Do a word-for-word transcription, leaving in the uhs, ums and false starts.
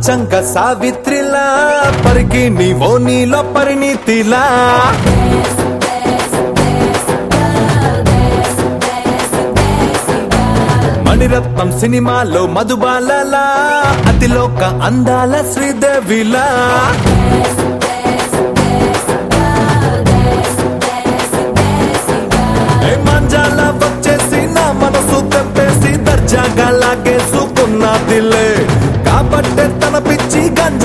అచ్చంక సావిత్రిలా పరికి నీవో నీలో పరిణితిలా మణిరత్నం సినిమాలో మధుబాలలా అతిలోక అందాల శ్రీదేవిలా మంజాల వచ్చేసి నా మనసు తెంపేసి దర్జాగా లాగేసుకున్నదిలే కాబట్టే తన పిచ్చి గంజ